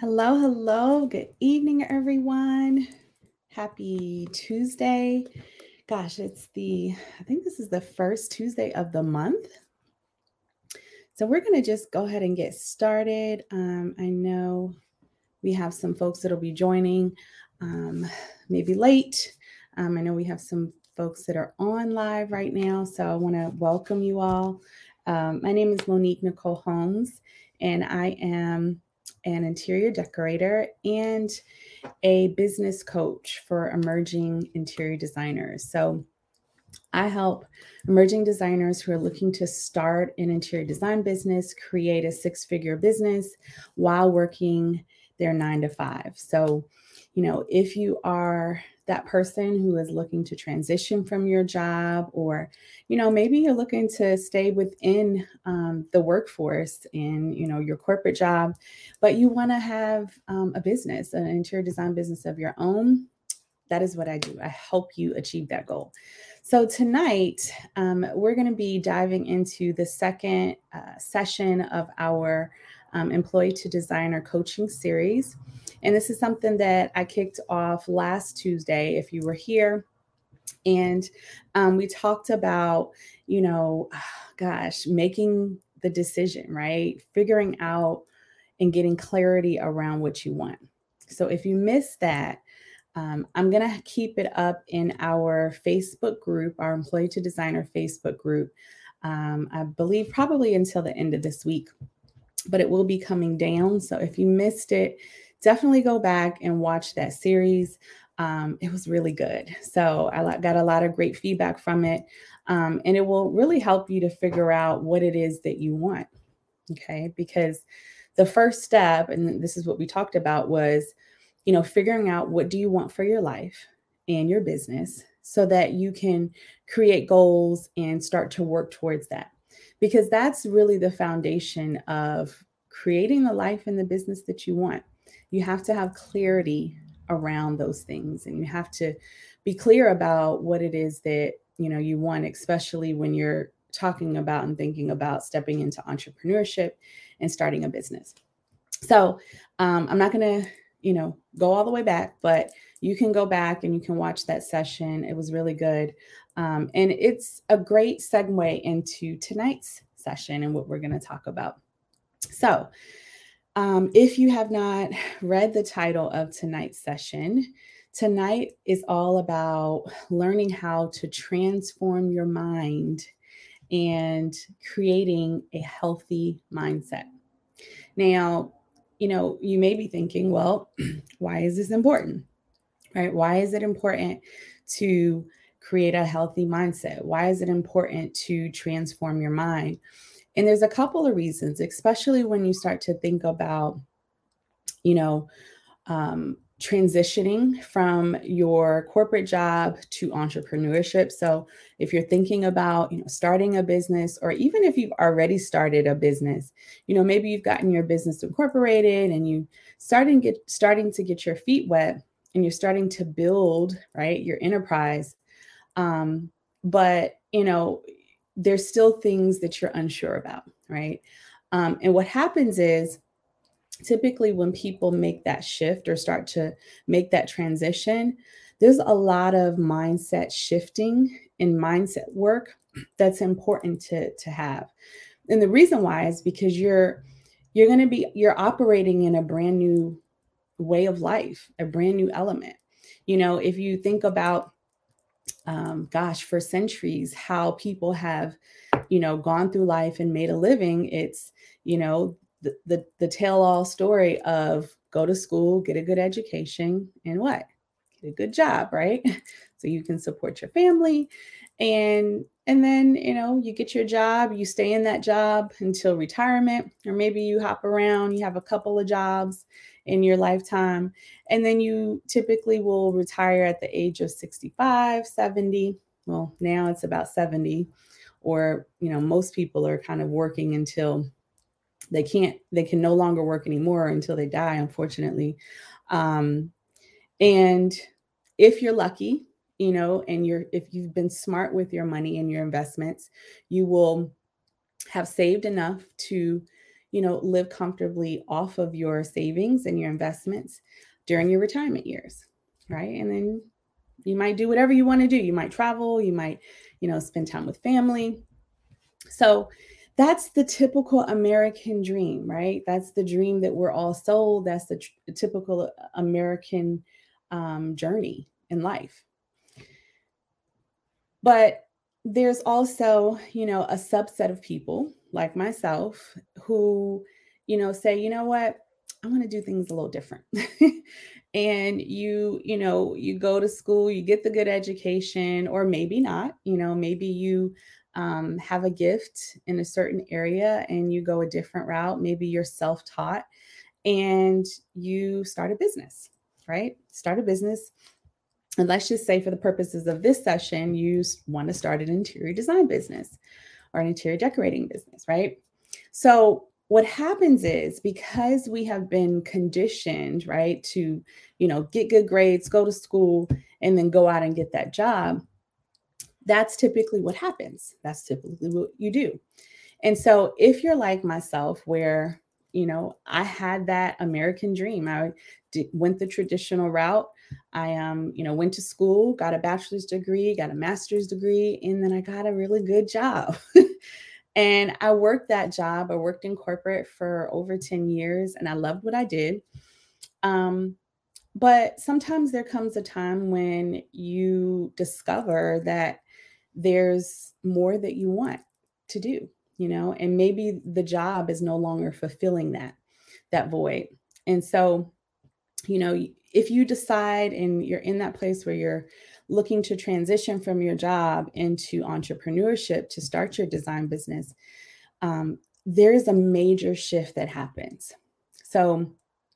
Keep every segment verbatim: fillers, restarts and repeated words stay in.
Hello, hello. Good evening, everyone. Happy Tuesday. Gosh, it's the, I think this is the first Tuesday of the month. So we're going to just go ahead and get started. Um, I know we have some folks that'll be joining um, maybe late. Um, I know we have some folks that are on live right now. So I want to welcome you all. Um, my name is Monique Nicole Holmes, and I am an interior decorator and a business coach for emerging interior designers. So I help emerging designers who are looking to start an interior design business, create a six figure business while working their nine to five. So, you know, if you are that person who is looking to transition from your job, or, you know, maybe you're looking to stay within um, the workforce in, you know, your corporate job, but you want to have um, a business, an interior design business of your own, that is what I do. I help you achieve that goal. So tonight, um, we're going to be diving into the second uh, session of our um, Employee to Designer coaching series. And this is something that I kicked off last Tuesday, if you were here. And um, we talked about, you know, gosh, making the decision, right? Figuring out and getting clarity around what you want. So if you missed that, um, I'm going to keep it up in our Facebook group, our Employee to Designer Facebook group. Um, I believe probably until the end of this week, but it will be coming down. So if you missed it, definitely go back and watch that series. Um, it was really good. So I got a lot of great feedback from it. Um, and it will really help you to figure out what it is that you want. Okay. Because the first step, and this is what we talked about, was you know, figuring out what do you want for your life and your business so that you can create goals and start to work towards that. Because that's really the foundation of creating the life and the business that you want. You have to have clarity around those things, and you have to be clear about what it is that, you know, you want, especially when you're talking about and thinking about stepping into entrepreneurship and starting a business. So um, I'm not going to you know, go all the way back, but you can go back and you can watch that session. It was really good. Um, and it's a great segue into tonight's session and what we're going to talk about. So, um, if you have not read the title of tonight's session, tonight is all about learning how to transform your mind and creating a healthy mindset. Now, you know, you may be thinking, well, why is this important? Right? Why is it important to create a healthy mindset? Why is it important to transform your mind? And there's a couple of reasons, especially when you start to think about, you know, um, transitioning from your corporate job to entrepreneurship. So if you're thinking about, you know, starting a business, or even if you've already started a business, you know, maybe you've gotten your business incorporated and you starting get starting to get your feet wet and you're starting to build, right, your enterprise. Um, but you know, there's still things that you're unsure about, right? Um, and what happens is typically when people make that shift or start to make that transition, there's a lot of mindset shifting and mindset work that's important to to have. And the reason why is because you're you're going to be you're operating in a brand new way of life, a brand new element. You know, if you think about um, gosh, for centuries, how people have, you know, gone through life and made a living. It's, you know, the, the, the tell all story of go to school, get a good education, and what? Get a good job, right? So you can support your family. And and then, you know, you get your job, you stay in that job until retirement, or maybe you hop around, you have a couple of jobs in your lifetime, and then you typically will retire at the age of sixty-five, seventy. Well, now it's about seventy, or, you know, most people are kind of working until they can't, they can no longer work anymore until they die, unfortunately. Um, and if you're lucky, you know, and you're, if you've been smart with your money and your investments, you will have saved enough to, you know, live comfortably off of your savings and your investments during your retirement years, right? And then you might do whatever you want to do. You might travel, you might, you know, spend time with family. So that's the typical American dream, right? That's the dream that we're all sold. That's the, tr- the typical American um, journey in life. But there's also, you know, a subset of people like myself who, you know, say, you know what, I want to do things a little different. And you, you know, you go to school, you get the good education, or maybe not, you know, maybe you um, have a gift in a certain area and you go a different route. Maybe you're self taught and you start a business, right? Start a business. And let's just say, for the purposes of this session, you want to start an interior design business or an interior decorating business, right? So what happens is, because we have been conditioned, right, to, you know, get good grades, go to school, and then go out and get that job, that's typically what happens. That's typically what you do. And so if you're like myself, where, you know, I had that American dream, I did, went the traditional route. I, um, you know, went to school, got a bachelor's degree, got a master's degree, and then I got a really good job. And I worked that job. I worked in corporate for over ten years and I loved what I did. Um, but sometimes there comes a time when you discover that there's more that you want to do, you know, and maybe the job is no longer fulfilling that, that void. And so, you know, if you decide and you're in that place where you're looking to transition from your job into entrepreneurship to start your design business, um, there's a major shift that happens. So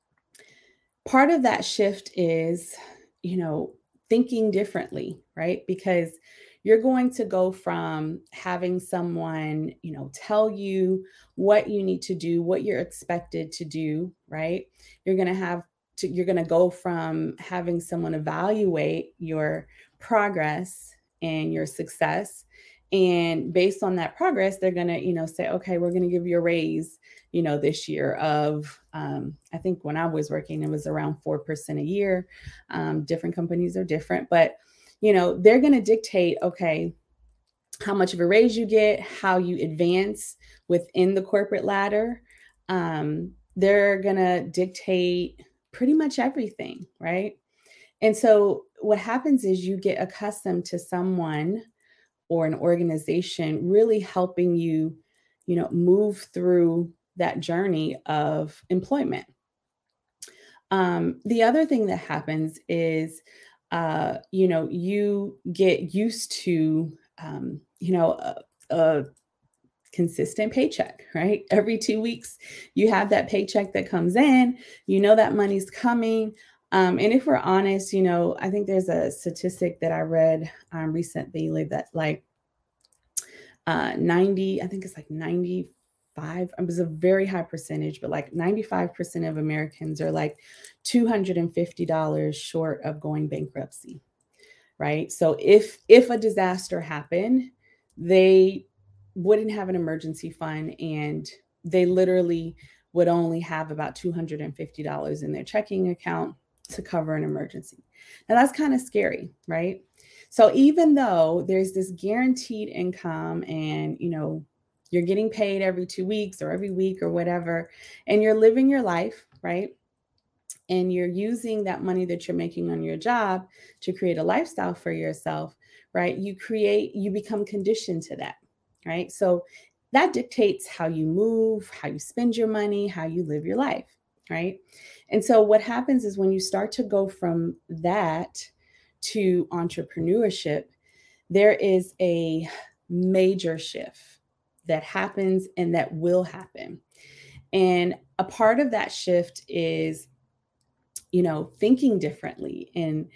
part of that shift is, you know, thinking differently, right? Because you're going to go from having someone, you know, tell you what you need to do, what you're expected to do, right? You're going to have to, you're going to go from having someone evaluate your progress and your success. And based on that progress, they're going to, you know, say, okay, we're going to give you a raise, you know, this year of, um, I think when I was working, it was around four percent a year. Um, different companies are different, but, you know, they're going to dictate, okay, how much of a raise you get, how you advance within the corporate ladder. Um, they're going to dictate pretty much everything, right? And so what happens is you get accustomed to someone or an organization really helping you, you know, move through that journey of employment. Um, the other thing that happens is, uh, you know, you get used to, um, you know, a, a consistent paycheck, right? Every two weeks, you have that paycheck that comes in, you know, that money's coming. Um, and if we're honest, you know, I think there's a statistic that I read um, recently that like uh, ninety, I think it's like ninety-five, it was a very high percentage, but like ninety-five percent of Americans are like two hundred fifty dollars short of going bankruptcy, right? So if if a disaster happened, they wouldn't have an emergency fund and they literally would only have about two hundred fifty dollars in their checking account to cover an emergency. Now that's kind of scary, right? So even though there's this guaranteed income and, you know, you're getting paid every two weeks or every week or whatever, and you're living your life, right? And you're using that money that you're making on your job to create a lifestyle for yourself, right? You create, you become conditioned to that, right? So that dictates how you move, how you spend your money, how you live your life, right? And so what happens is when you start to go from that to entrepreneurship, there is a major shift that happens and that will happen. And a part of that shift is, you know, thinking differently. And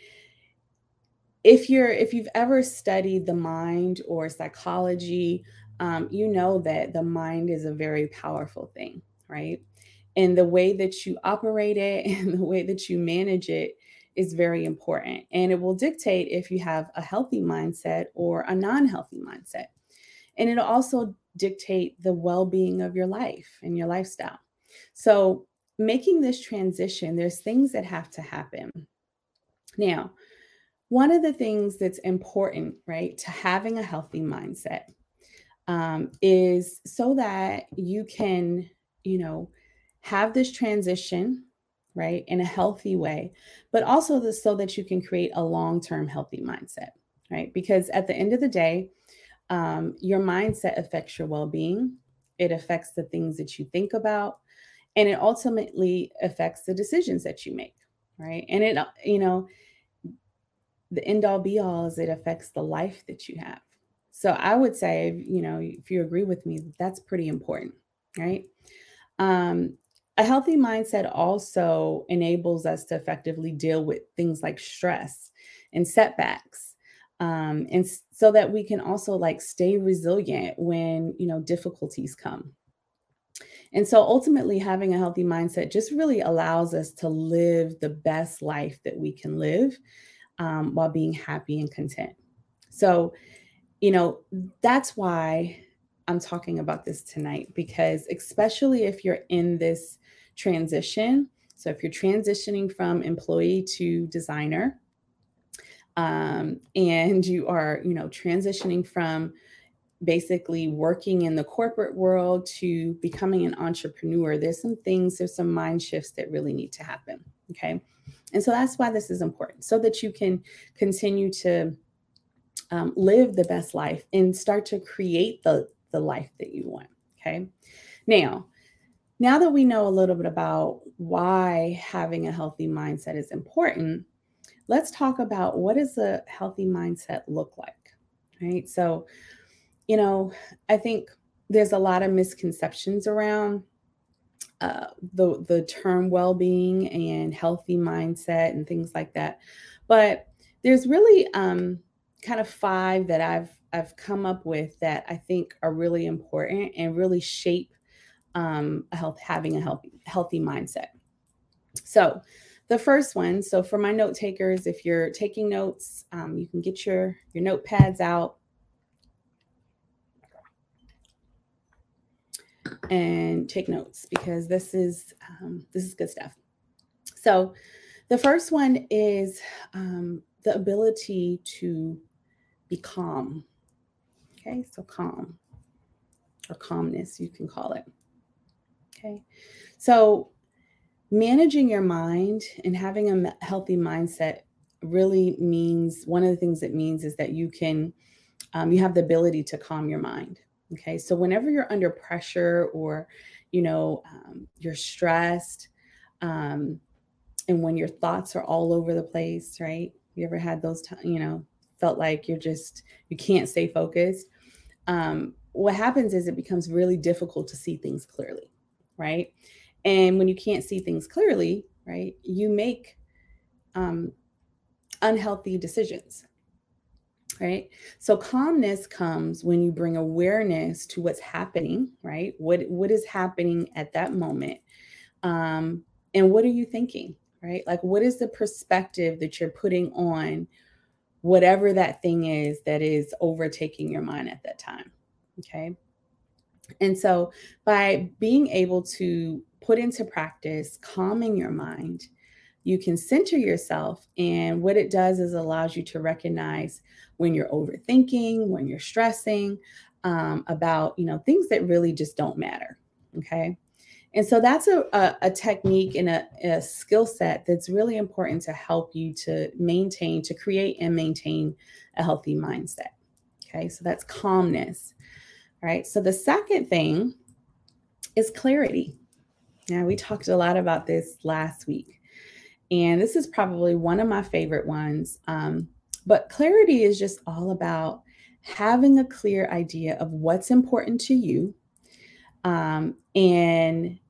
if you're, if you've ever studied the mind or psychology, um, you know that the mind is a very powerful thing, right? And the way that you operate it and the way that you manage it is very important. And it will dictate if you have a healthy mindset or a non-healthy mindset. And it'll also dictate the well-being of your life and your lifestyle. So making this transition, there's things that have to happen. Now, one of the things that's important, right, to having a healthy mindset um, is so that you can, you know, have this transition, right, in a healthy way, but also the, so that you can create a long-term healthy mindset, right? Because at the end of the day, um, your mindset affects your well-being. It affects the things that you think about, and it ultimately affects the decisions that you make, right? And it, you know, the end all be all is it affects the life that you have. So I would say, you know, if you agree with me, that's pretty important, right? Um, a healthy mindset also enables us to effectively deal with things like stress and setbacks. Um, and s- so that we can also like stay resilient when, you know, difficulties come. And so ultimately, having a healthy mindset just really allows us to live the best life that we can live um, while being happy and content. So, you know, that's why I'm talking about this tonight, because especially if you're in this transition, so if you're transitioning from employee to designer, um, and you are, you know, transitioning from basically working in the corporate world to becoming an entrepreneur, there's some things, there's some mind shifts that really need to happen. Okay. And so that's why this is important, so that you can continue to um, live the best life and start to create the, the life that you want. Okay. Now, now that we know a little bit about why having a healthy mindset is important, let's talk about what does a healthy mindset look like, right? So, you know, I think there's a lot of misconceptions around uh, the the term well-being and healthy mindset and things like that. But there's really um, kind of five that I've I've come up with that I think are really important and really shape um, a health having a healthy healthy mindset. So the first one, so for my note takers, if you're taking notes, um, you can get your your notepads out and take notes, because this is um, this is good stuff. So the first one is um, the ability to be calm. Okay, so calm or calmness, you can call it. Okay, so managing your mind and having a m- healthy mindset really means, one of the things it means is that you can um, you have the ability to calm your mind. Okay, so whenever you're under pressure, or you know um, you're stressed, um, and when your thoughts are all over the place, right? You ever had those times, you know, felt like you're just, you can't stay focused? Um, what happens is it becomes really difficult to see things clearly, right? And when you can't see things clearly, right, you make um, unhealthy decisions, right? So calmness comes when you bring awareness to what's happening, right? What what is happening at that moment, um, and what are you thinking, right? Like, what is the perspective that you're putting on whatever that thing is that is overtaking your mind at that time? Okay. And so by being able to put into practice calming your mind, you can center yourself. And what it does is allows you to recognize when you're overthinking, when you're stressing um, about, you know, things that really just don't matter. Okay. And so that's a, a, a technique and a, a skill set that's really important to help you to maintain, to create and maintain a healthy mindset. Okay. So that's calmness. All right. So the second thing is clarity. Now, we talked a lot about this last week, and this is probably one of my favorite ones. Um, but clarity is just all about having a clear idea of what's important to you, um, and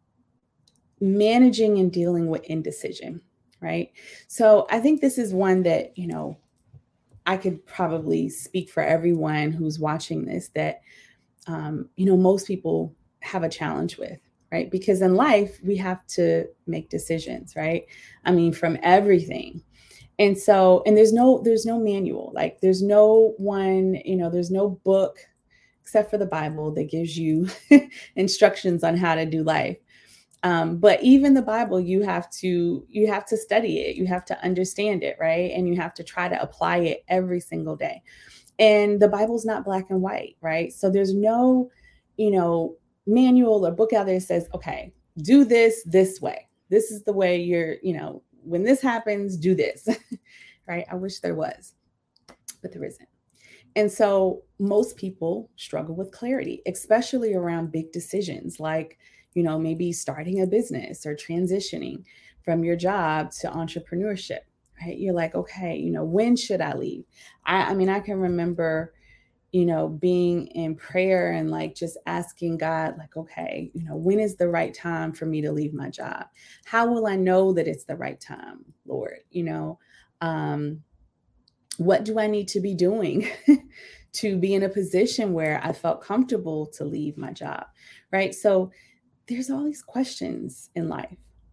managing and dealing with indecision, right? So I think this is one that, you know, I could probably speak for everyone who's watching this, that, um, you know, most people have a challenge with, right? Because in life, we have to make decisions, right? I mean, from everything. And so, and there's no, there's no manual, like there's no one, you know, there's no book except for the Bible that gives you instructions on how to do life. Um, but even the Bible, you have to you have to study it, you have to understand it, right? And you have to try to apply it every single day. And the Bible's not black and white, right? So there's no, you know, manual or book out there that says, okay, do this this way. This is the way you're, you know, when this happens, do this, right? I wish there was, but there isn't. And so most people struggle with clarity, especially around big decisions like, you know, maybe starting a business or transitioning from your job to entrepreneurship, right? You're like, okay, you know, when should I leave? I, I mean, I can remember, you know, being in prayer and like just asking God, like, okay, you know, when is the right time for me to leave my job? How will I know that it's the right time, Lord? You know, um, what do I need to be doing to be in a position where I felt comfortable to leave my job, right? So there's all these questions in life.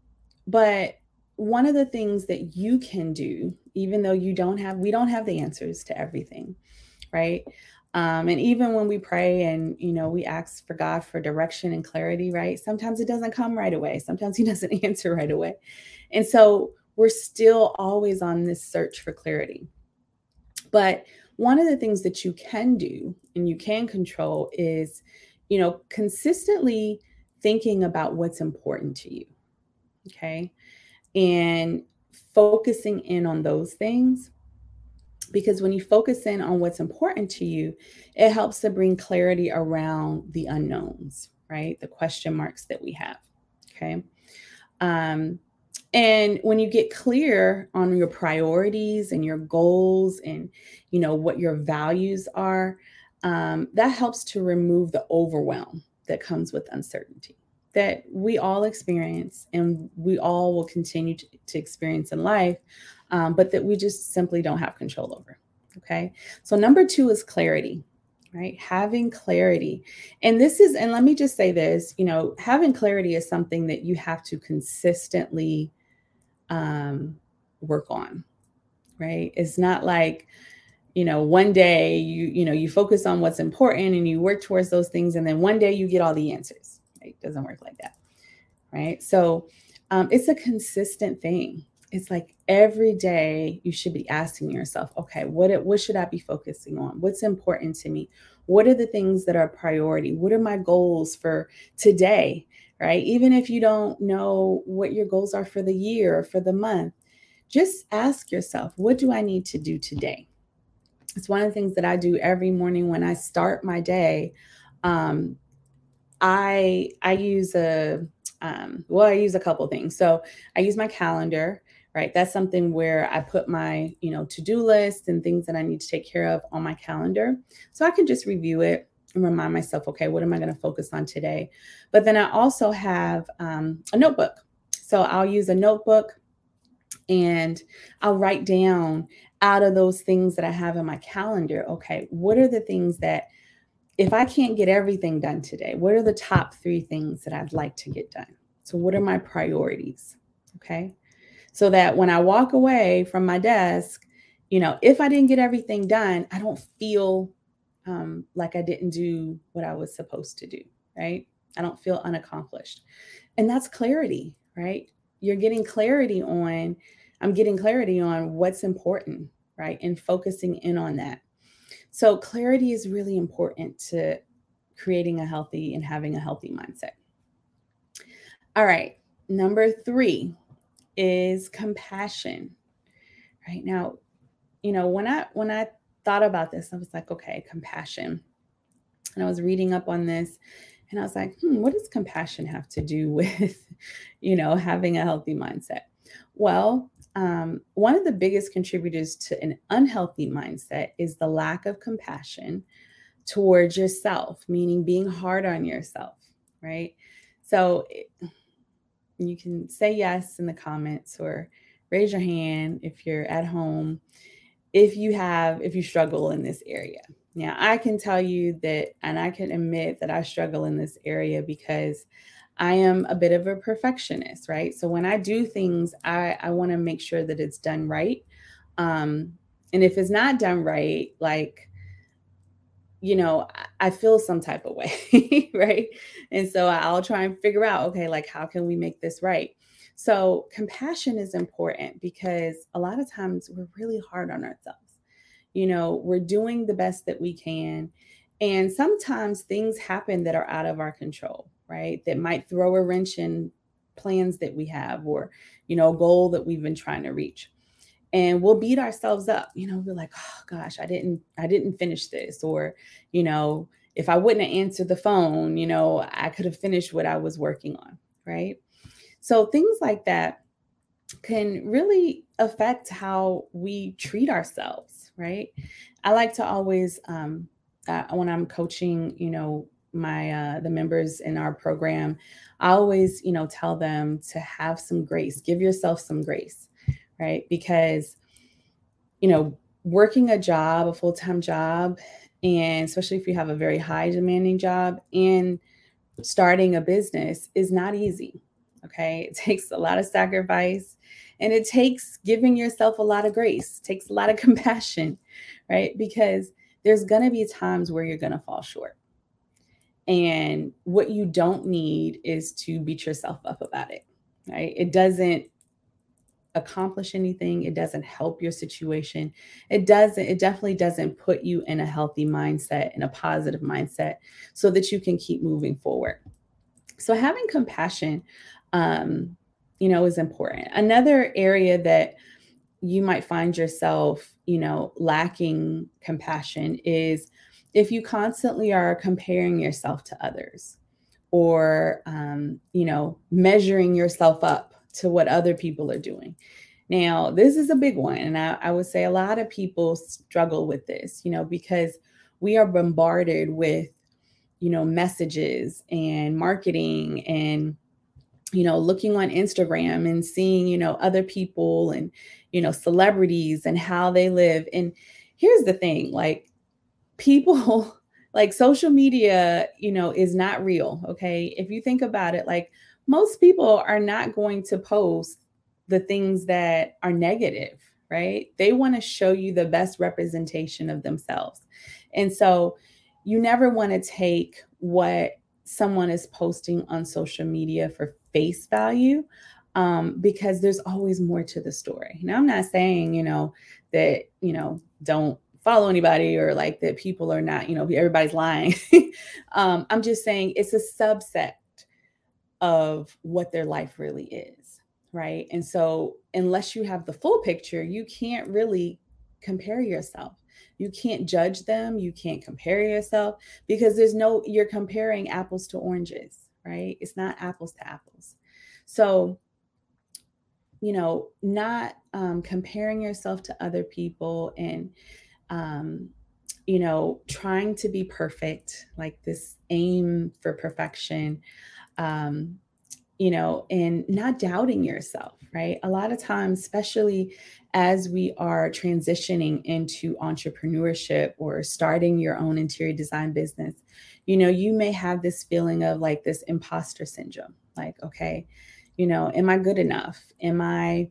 But one of the things that you can do, even though you don't have, we don't have the answers to everything, right? Um, and even when we pray and, you know, we ask for God for direction and clarity, right? Sometimes it doesn't come right away. Sometimes he doesn't answer right away. And so we're still always on this search for clarity. But one of the things that you can do and you can control is, you know, consistently thinking about what's important to you. Okay. And focusing in on those things, because when you focus in on what's important to you, it helps to bring clarity around the unknowns, right? The question marks that we have. Okay. Um, and when you get clear on your priorities and your goals and, you know, what your values are, um, that helps to remove the overwhelm that comes with uncertainty that we all experience and we all will continue to, to experience in life, um, but that we just simply don't have control over. Okay. So number two is clarity, right? Having clarity. And this is, and let me just say this, you know, having clarity is something that you have to consistently um, work on, right? It's not like, you know, one day you, you know, you focus on what's important and you work towards those things. And then one day you get all the answers. Right? It doesn't work like that. Right. So um, it's a consistent thing. It's like every day you should be asking yourself, okay, what, what should I be focusing on? What's important to me? What are the things that are a priority? What are my goals for today? Right. Even if you don't know what your goals are for the year or for the month, just ask yourself, what do I need to do today? It's one of the things that I do every morning when I start my day. Um, I I use a um, well, I use a couple things. So I use my calendar, right? That's something where I put my, you know, to-do list and things that I need to take care of on my calendar. So I can just review it and remind myself, okay, what am I going to focus on today? But then I also have um, a notebook. So I'll use a notebook and I'll write down out of those things that I have in my calendar, okay, what are the things that if I can't get everything done today, what are the top three things that I'd like to get done? So what are my priorities? Okay. So that when I walk away from my desk, you know, if I didn't get everything done, I don't feel um, like I didn't do what I was supposed to do. Right. I don't feel unaccomplished. And that's clarity, right? You're getting clarity on, I'm getting clarity on what's important, right? And focusing in on that. So clarity is really important to creating a healthy and having a healthy mindset. All right. Number three is compassion. Right now, you know, when I when I thought about this, I was like, okay, compassion. And I was reading up on this and I was like, hmm, what does compassion have to do with, you know, having a healthy mindset? Well, um, one of the biggest contributors to an unhealthy mindset is the lack of compassion towards yourself, meaning being hard on yourself, right? So it, you can say yes in the comments or raise your hand if you're at home, if you have, if you struggle in this area. Now, I can tell you that, and I can admit that I struggle in this area because I am a bit of a perfectionist, right? So when I do things, I, I want to make sure that it's done right. Um, and if it's not done right, like you know, I, I feel some type of way, right? And so I'll try and figure out, okay, like how can we make this right? So compassion is important because a lot of times we're really hard on ourselves. You know, we're doing the best that we can. And sometimes things happen that are out of our control, right? That might throw a wrench in plans that we have or, you know, a goal that we've been trying to reach. And we'll beat ourselves up. You know, we're like, oh gosh, I didn't, I didn't finish this. Or, you know, if I wouldn't have answered the phone, you know, I could have finished what I was working on. Right. So things like that can really affect how we treat ourselves, right? I like to always, um, uh, when I'm coaching, you know, my uh, the members in our program, I always, you know, tell them to have some grace, give yourself some grace, right? Because you know, working a job, a full time job, and especially if you have a very high demanding job and starting a business is not easy. Okay. It takes a lot of sacrifice and it takes giving yourself a lot of grace, it takes a lot of compassion, right? Because there's going to be times where you're going to fall short. And what you don't need is to beat yourself up about it, right? It doesn't accomplish anything. It doesn't help your situation. It doesn't, it definitely doesn't put you in a healthy mindset, in a positive mindset, so that you can keep moving forward. So having compassion, um, you know, is important. Another area that you might find yourself, you know, lacking compassion is if you constantly are comparing yourself to others or, um, you know, measuring yourself up to what other people are doing. Now, this is a big one. And I, I would say a lot of people struggle with this, you know, because we are bombarded with, you know, messages and marketing and, you know, looking on Instagram and seeing, you know, other people and, you know, celebrities and how they live. And here's the thing, like people, like social media, you know, is not real. Okay. If you think about it, like most people are not going to post the things that are negative, right? They want to show you the best representation of themselves. And so you never want to take what someone is posting on social media for face value, um, because there's always more to the story. Now, I'm not saying, you know, that, you know, don't follow anybody or like that people are not, you know, everybody's lying. um, I'm just saying it's a subset of what their life really is, right? And so, unless you have the full picture, you can't really compare yourself. You can't judge them. You can't compare yourself because there's no, you're comparing apples to oranges, right? It's not apples to apples. So, you know, not um, comparing yourself to other people and, um, you know, trying to be perfect, like this aim for perfection, um, you know, and not doubting yourself, right? A lot of times, especially as we are transitioning into entrepreneurship or starting your own interior design business, you know, you may have this feeling of like this imposter syndrome, like, okay, you know, am I good enough? Am I,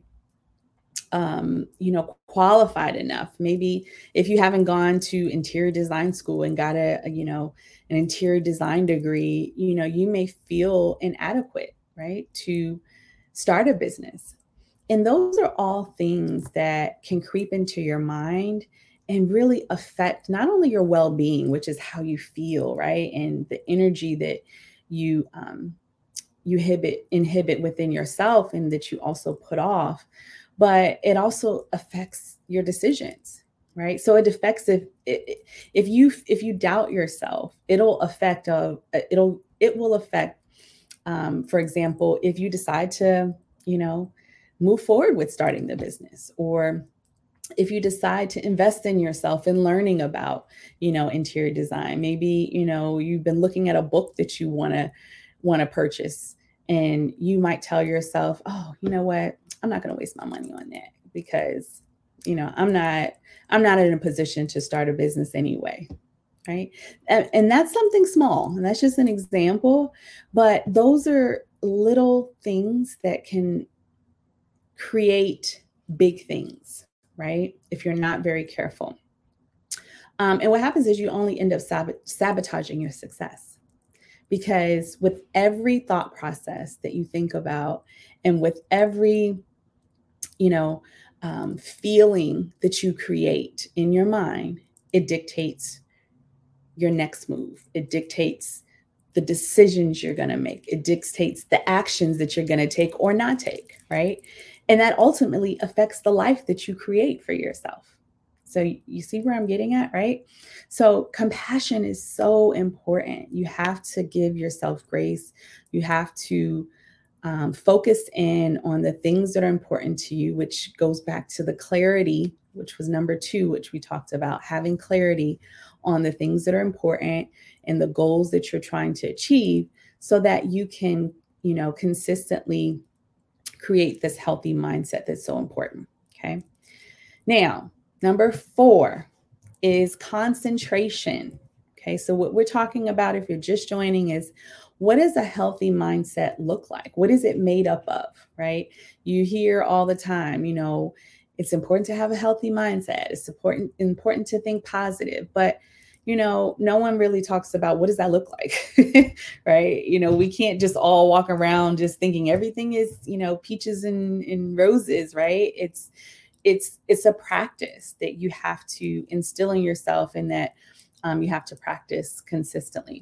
um, you know, qualified enough? Maybe if you haven't gone to interior design school and got a, a, you know, an interior design degree, you know, you may feel inadequate, right, to start a business. And those are all things that can creep into your mind and really affect not only your well-being, which is how you feel, right, and the energy that you um, you inhibit inhibit within yourself and that you also put off, but it also affects your decisions, right? So it affects if if you if you doubt yourself, it'll affect uh it'll it will affect, um, for example, if you decide to, you know, move forward with starting the business, or if you decide to invest in yourself and learning about, you know, interior design. Maybe, you know, you've been looking at a book that you want to want to purchase, and you might tell yourself, oh, you know what, I'm not going to waste my money on that because, you know, i'm not i'm not in a position to start a business anyway, right? And, and that's something small, and that's just an example, but those are little things that can create big things, right? If you're not very careful. Um, and what happens is you only end up sab- sabotaging your success, because with every thought process that you think about, and with every, you know, um, feeling that you create in your mind, it dictates your next move. It dictates the decisions you're going to make. It dictates the actions that you're going to take or not take, right? And that ultimately affects the life that you create for yourself. So you see where I'm getting at, right? So compassion is so important. You have to give yourself grace. You have to um, focus in on the things that are important to you, which goes back to the clarity, which was number two, which we talked about, having clarity on the things that are important and the goals that you're trying to achieve, so that you can, you know, consistently create this healthy mindset that's so important. Okay. Now, number four is concentration. Okay. So what we're talking about, if you're just joining, is what does a healthy mindset look like? What is it made up of, right? You hear all the time, you know, it's important to have a healthy mindset. It's important, important to think positive, but you know, no one really talks about what does that look like, right? You know, we can't just all walk around just thinking everything is, you know, peaches and, and roses, right? It's, it's, it's a practice that you have to instill in yourself, and that um, you have to practice consistently.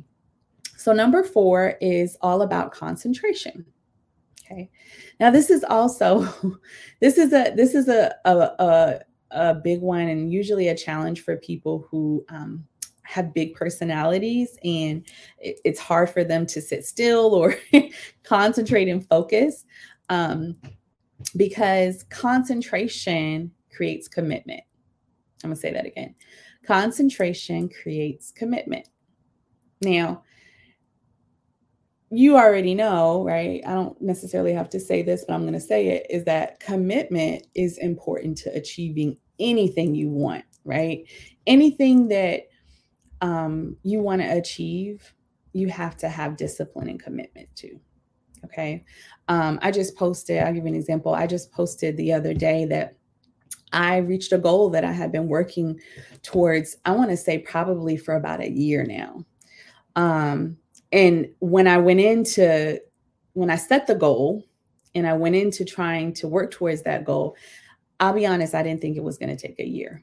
So number four is all about concentration. Okay. Now this is also, this is a, this is a, a, a, a big one, and usually a challenge for people who, um, have big personalities, and it, it's hard for them to sit still or concentrate and focus, um, because concentration creates commitment. I'm gonna say that again. Concentration creates commitment. Now, you already know, right? I don't necessarily have to say this, but I'm going to say it, is that commitment is important to achieving anything you want, right? Anything that um, you want to achieve, you have to have discipline and commitment to. Okay. Um, I just posted, I'll give you an example. I just posted the other day that I reached a goal that I had been working towards, I want to say probably for about a year now. Um, and when I went into, when I set the goal and I went into trying to work towards that goal, I'll be honest, I didn't think it was going to take a year.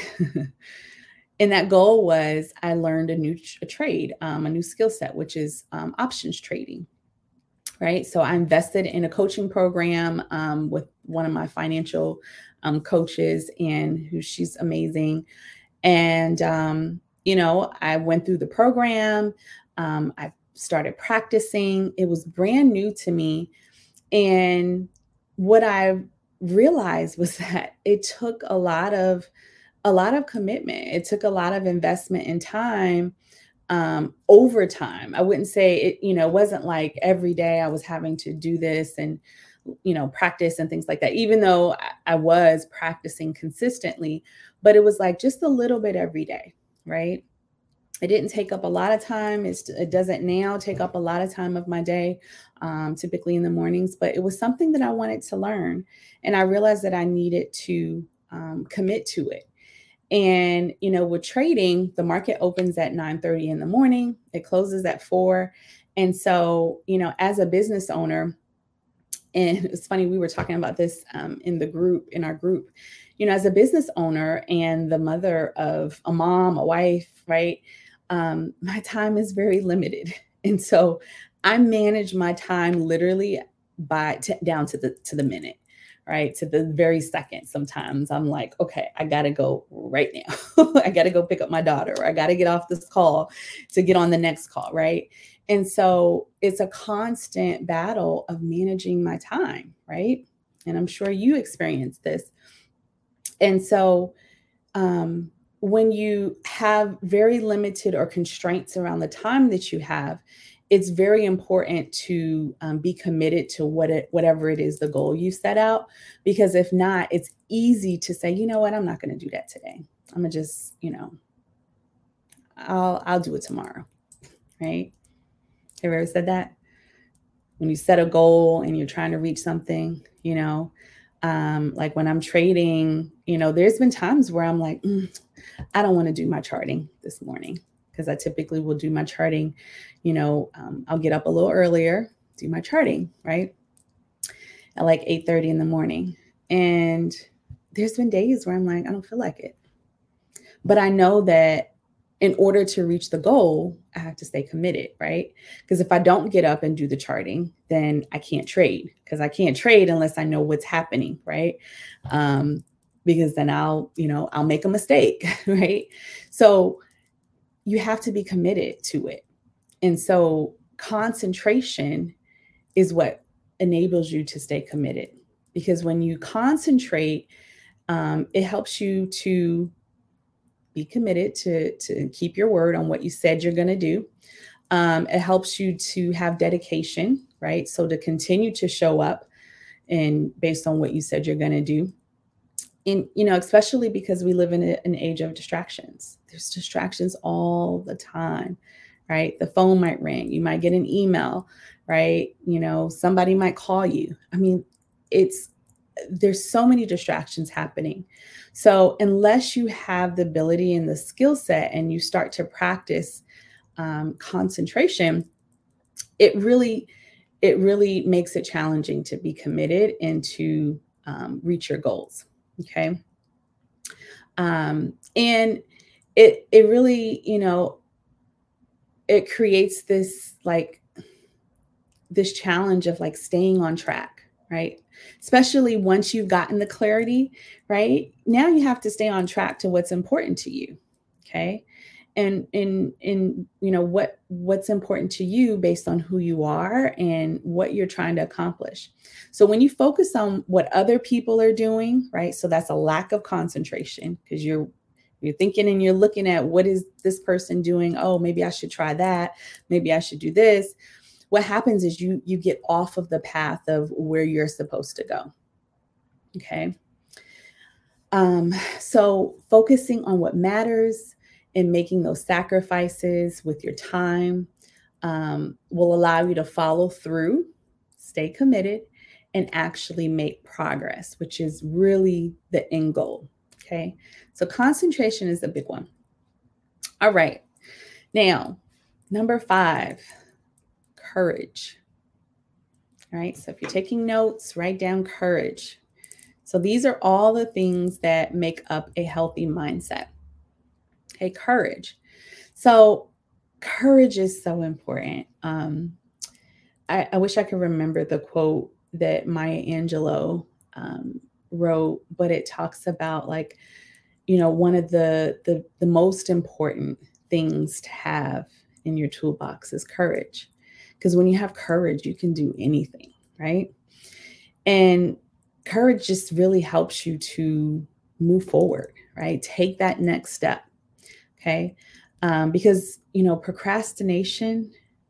And that goal was, I learned a new a trade, um, a new skill set, which is um, options trading. Right. So I invested in a coaching program um, with one of my financial um, coaches, and who she's amazing. And, um, you know, I went through the program. Um, I started practicing. It was brand new to me. And what I realized was that it took a lot of, a lot of commitment. It took a lot of investment in time, um, over time. I wouldn't say it, you know, it wasn't like every day I was having to do this and, you know, practice and things like that, even though I, I was practicing consistently, but it was like just a little bit every day, right? It didn't take up a lot of time. It's, it doesn't now take up a lot of time of my day, um, typically in the mornings, but it was something that I wanted to learn. And I realized that I needed to um, commit to it. And, you know, with trading, the market opens at nine thirty in the morning. It closes at four. And so, you know, as a business owner, and it's funny, we were talking about this um, in the group, in our group, you know, as a business owner and the mother of a mom, a wife, right? Um, my time is very limited. And so I manage my time literally by t- down to the, to the minute, right? To the very second. Sometimes I'm like, okay, I got to go right now. I got to go pick up my daughter, or I got to get off this call to get on the next call, right? And so it's a constant battle of managing my time, right? And I'm sure you experience this. And so um, when you have very limited or constraints around the time that you have, it's very important to um, be committed to what it, whatever it is, the goal you set out, because if not, it's easy to say, you know what, I'm not going to do that today. I'm gonna just, you know, I'll, I'll do it tomorrow. Right. Have you ever said that? When you set a goal and you're trying to reach something, you know, Um, like when I'm trading, you know, there's been times where I'm like, mm, I don't want to do my charting this morning, because I typically will do my charting, you know, um, I'll get up a little earlier, do my charting, right? At like eight thirty in the morning. And there's been days where I'm like, I don't feel like it. But I know that in order to reach the goal, I have to stay committed, right? Because if I don't get up and do the charting, then I can't trade, because I can't trade unless I know what's happening, right? Um, because then I'll, you know, I'll make a mistake, right? So you have to be committed to it. And so concentration is what enables you to stay committed, because when you concentrate, um, it helps you to be committed to, to keep your word on what you said you're going to do. Um, it helps you to have dedication, right? So to continue to show up and based on what you said you're going to do. And, you know, especially because we live in a, an age of distractions. There's distractions all the time, right? The phone might ring. You might get an email, right? You know, somebody might call you. I mean, it's, there's so many distractions happening. So unless you have the ability and the skill set and you start to practice um, concentration, it really, it really makes it challenging to be committed and to um, reach your goals. Okay. Um, and it, it really, you know, it creates this, like this challenge of like staying on track, right? Especially once you've gotten the clarity, right? Now you have to stay on track to what's important to you. Okay. And in in you know what what's important to you based on who you are and what you're trying to accomplish. So when you focus on what other people are doing, right? So that's a lack of concentration, because you're you're thinking and you're looking at what is this person doing? Oh, maybe I should try that. Maybe I should do this. What happens is you you get off of the path of where you're supposed to go. Okay. Um, so focusing on what matters and making those sacrifices with your time um, will allow you to follow through, stay committed, and actually make progress, which is really the end goal. Okay. So concentration is the big one. All right. Now, number five, courage. All right. So if you're taking notes, write down courage. So these are all the things that make up a healthy mindset. Okay, courage. So courage is so important. Um, I, I wish I could remember the quote that Maya Angelou um, wrote, but it talks about, like, you know, one of the, the the most important things to have in your toolbox is courage. Because when you have courage, you can do anything, right? And courage just really helps you to move forward, right? Take that next step. Okay. Um, because, you know, procrastination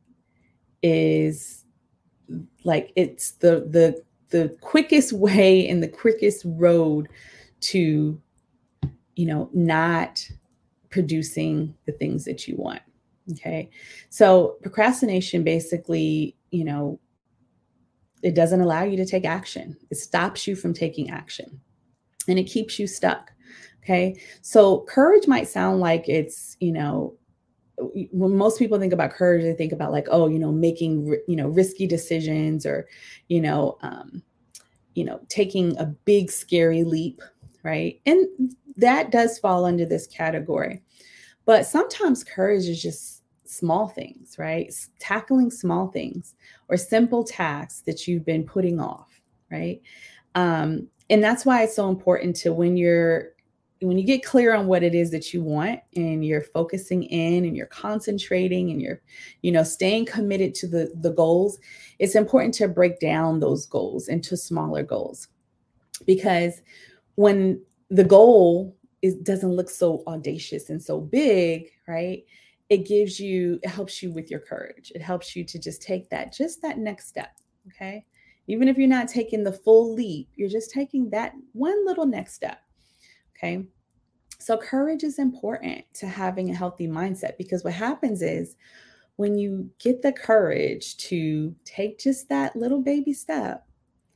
is like, it's the, the, the quickest way and the quickest road to, you know, not producing the things that you want. Okay. So procrastination basically, you know, it doesn't allow you to take action. It stops you from taking action and it keeps you stuck. Okay. So courage might sound like it's, you know, when most people think about courage, they think about like, oh, you know, making, you know, risky decisions, or, you know, um, you know, taking a big, scary leap. Right. And that does fall under this category. But sometimes courage is just small things, right? Tackling small things or simple tasks that you've been putting off, right? Um, and that's why it's so important to, when you're, when you get clear on what it is that you want and you're focusing in and you're concentrating and you're, you know, staying committed to the, the goals, it's important to break down those goals into smaller goals. Because when the goal is, doesn't look so audacious and so big, right? It gives you, it helps you with your courage. It helps you to just take that, just that next step. Okay. Even if you're not taking the full leap, you're just taking that one little next step. Okay. So courage is important to having a healthy mindset, because what happens is when you get the courage to take just that little baby step,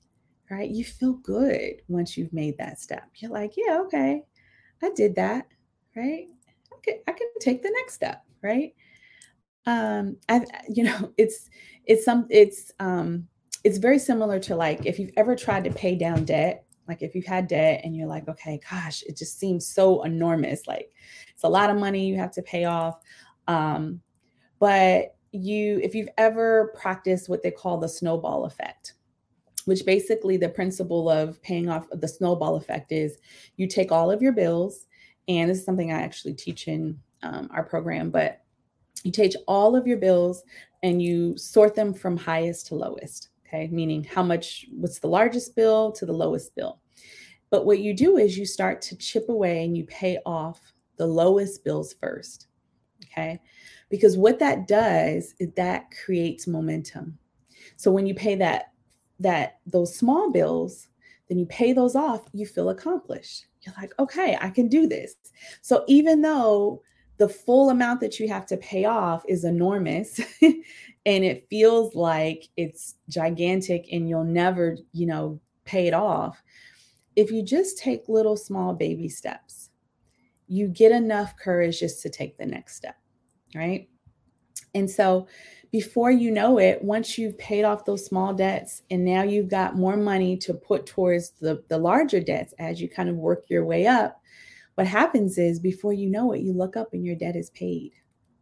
right? You feel good once you've made that step. You're like, yeah, okay, I did that, right? I can, I can take the next step, right? Um, I, you know, it's it's some it's um it's very similar to like if you've ever tried to pay down debt, like if you've had debt and you're like, okay, gosh, it just seems so enormous, like it's a lot of money you have to pay off. Um, but you, if you've ever practiced what they call the snowball effect, which basically the principle of paying off the snowball effect is you take all of your bills, and this is something I actually teach in um, our program, but you take all of your bills and you sort them from highest to lowest. Okay. Meaning how much, what's the largest bill to the lowest bill. But what you do is you start to chip away and you pay off the lowest bills first. Okay. Because what that does is that creates momentum. So when you pay that, that, those small bills, then you pay those off, you feel accomplished. You're like, okay, I can do this. So even though the full amount that you have to pay off is enormous and it feels like it's gigantic and you'll never, you know, pay it off, if you just take little small baby steps, you get enough courage just to take the next step, right? And so before you know it, once you've paid off those small debts and now you've got more money to put towards the, the larger debts as you kind of work your way up, what happens is before you know it, you look up and your debt is paid.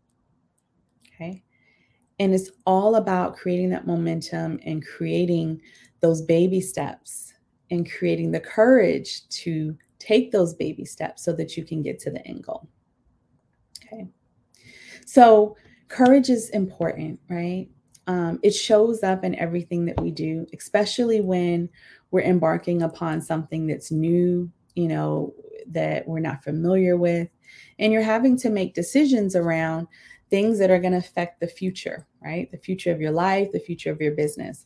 Okay. And it's all about creating that momentum and creating those baby steps and creating the courage to take those baby steps so that you can get to the end goal. Okay. So courage is important, right? Um, it shows up in everything that we do, especially when we're embarking upon something that's new, you know, that we're not familiar with, and you're having to make decisions around things that are going to affect the future, right? The future of your life, the future of your business.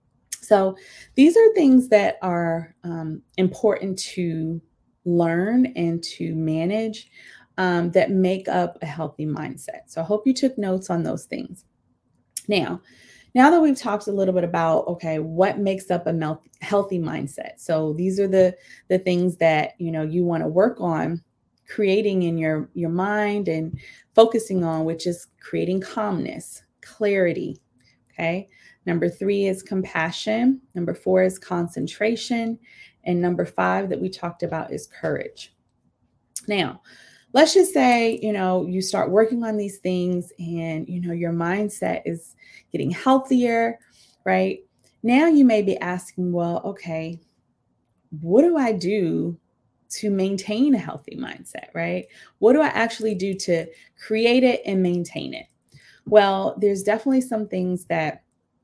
So these are things that are um, important to learn and to manage um, that make up a healthy mindset. So I hope you took notes on those things. Now, now that we've talked a little bit about, okay, what makes up a mel- healthy mindset? So these are the the things that, you know, you want to work on creating in your your mind and focusing on, which is creating calmness, clarity. Okay. Number three is compassion. Number four is concentration. And number five that we talked about is courage. Now, let's just say, you know, you start working on these things and, you know, your mindset is getting healthier, right? Now you may be asking, well, okay, what do I do to maintain a healthy mindset, right? What do I actually do to create it and maintain it? Well, there's definitely some things that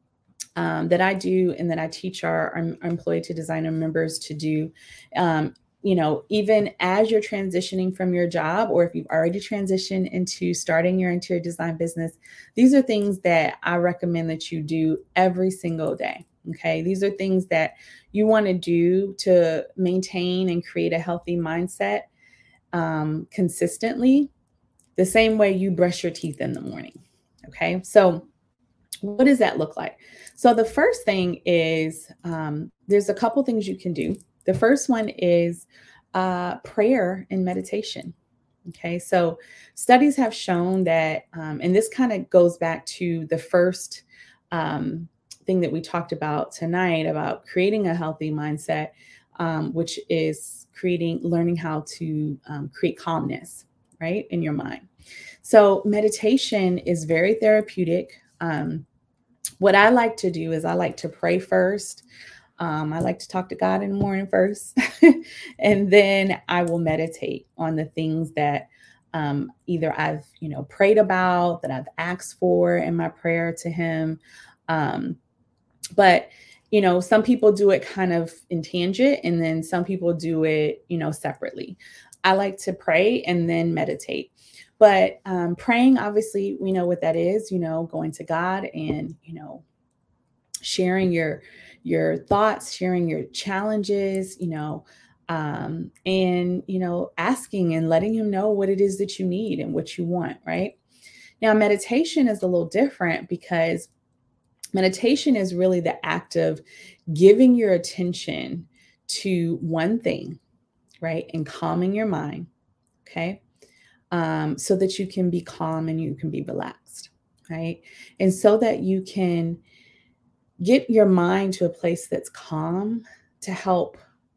um, that I do and that I teach our, our employee to designer members to do. Um, you know, even as you're transitioning from your job, or if you've already transitioned into starting your interior design business, these are things that I recommend that you do every single day. Okay. These are things that you want to do to maintain and create a healthy mindset um, consistently, the same way you brush your teeth in the morning. Okay. So, what does that look like? So the first thing is um, there's a couple things you can do. The first one is uh, prayer and meditation. Okay, so studies have shown that, um, and this kind of goes back to the first um, thing that we talked about tonight about creating a healthy mindset, um, which is creating, learning how to um, create calmness, right, in your mind. So meditation is very therapeutic. Um, what I like to do is I like to pray first. Um, I like to talk to God in the morning first, and then I will meditate on the things that um, either I've, you know, prayed about, that I've asked for in my prayer to Him. Um, but, you know, some people do it kind of in tangent, and then some people do it, you know, separately. I like to pray and then meditate. But um, praying, obviously, we know what that is, you know, going to God and, you know, sharing your your thoughts, sharing your challenges, you know, um, and, you know, asking and letting Him know what it is that you need and what you want, right? Now, meditation is a little different because Meditation is really the act of giving your attention to one thing, right? And calming your mind, okay? Um, so that you can be calm and you can be relaxed, right? And so that you can get your mind to a place that's calm to help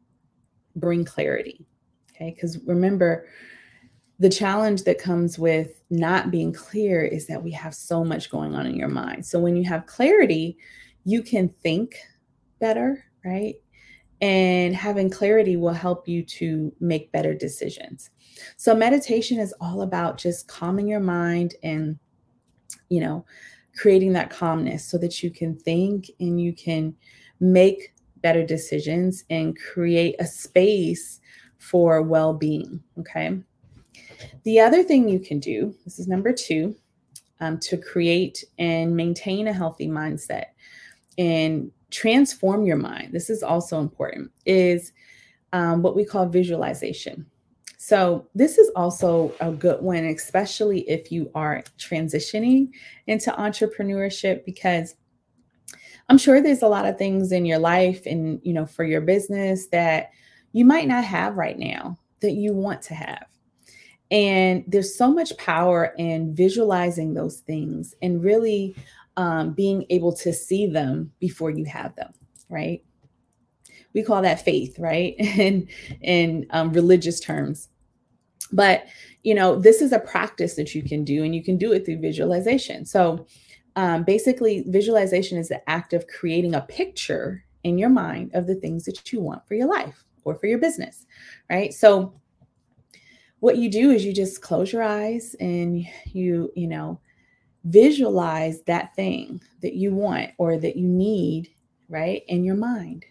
bring clarity, okay? Because remember, the challenge that comes with not being clear is that we have so much going on in your mind. So when you have clarity, you can think better, right? And having clarity will help you to make better decisions. So meditation is all about just calming your mind and, you know, creating that calmness so that you can think and you can make better decisions and create a space for well-being, okay? The other thing you can do, this is number two, um, to create and maintain a healthy mindset and transform your mind, this is also important, is um, what we call visualization. So this is also a good one, especially if you are transitioning into entrepreneurship, because I'm sure there's a lot of things in your life and, you know, for your business that you might not have right now that you want to have. And there's so much power in visualizing those things and really um, being able to see them before you have them, right? We call that faith, right? in in um, religious terms. But, you know, this is a practice that you can do, and you can do it through visualization. So um, basically, visualization is the act of creating a picture in your mind of the things that you want for your life or for your business, right? So what you do is you just close your eyes and you, you know, visualize that thing that you want or that you need, right, in your mind.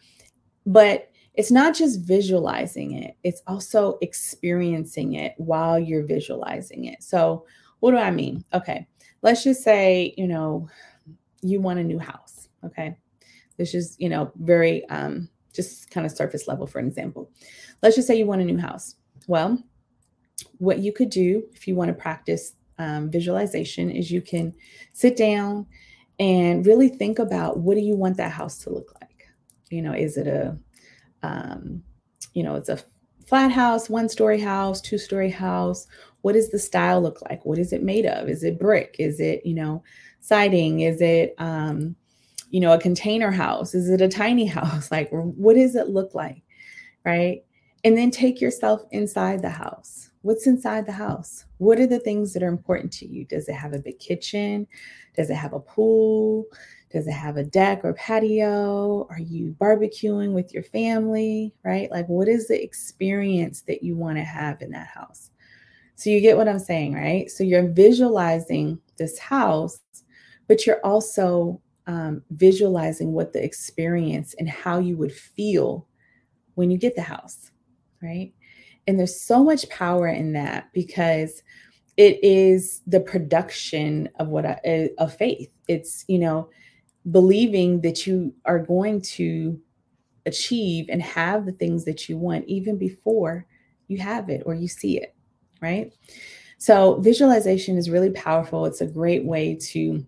But it's not just visualizing it, it's also experiencing it while you're visualizing it. So, what do I mean? Okay, let's just say, you know, you want a new house. Okay, this is, you know, very, um, just kind of surface level for an example. Let's just say you want a new house. Well, what you could do if you want to practice um, visualization is you can sit down and really think about, what do you want that house to look like? You know, is it a, um, you know, it's a flat house, one story house, two story house? What does the style look like? What is it made of? Is it brick? Is it, you know, siding? Is it, um, you know, a container house? Is it a tiny house? Like, what does it look like? Right? And then take yourself inside the house. What's inside the house? What are the things that are important to you? Does it have a big kitchen? Does it have a pool? Does it have a deck or patio? Are you barbecuing with your family, right? Like, what is the experience that you want to have in that house? So you get what I'm saying, right? So you're visualizing this house, but you're also um, visualizing what the experience and how you would feel when you get the house, right? And there's so much power in that because it is the production of what I, of faith. It's, you know, believing that you are going to achieve and have the things that you want even before you have it or you see it, right? So visualization is really powerful. It's a great way to